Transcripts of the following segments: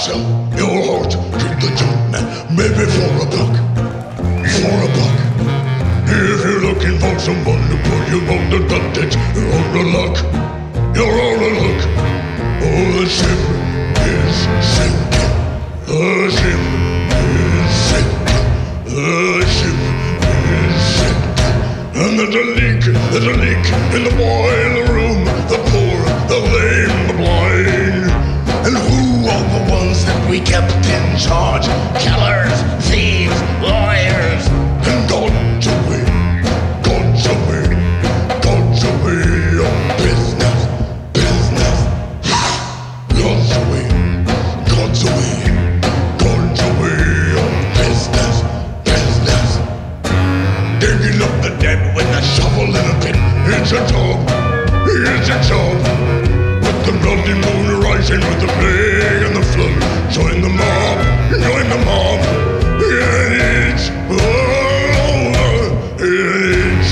sell your heart to the junk man, maybe for a buck. For a buck. If you're looking for someone to put you on the advantage, you're out of luck. You're out of luck. Oh, the ship is sinking. The ship is sinking. The ship is sinking. And there's a leak in the boiler room. The poor, the lame, the blind. And who are the ones that we kept in charge? Killers, thieves, lawyers. And God's away, God's away, God's away on business, business. God's away, God's away, God's away on business, business. Digging up the dead with a shovel and a pin. It's a job, it's a job. With the bloody moon rising, with the plague and the flood. Join the mob, join the mob. It's all over, it's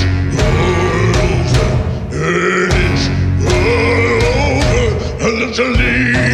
all over, it's all over. And it's a lead.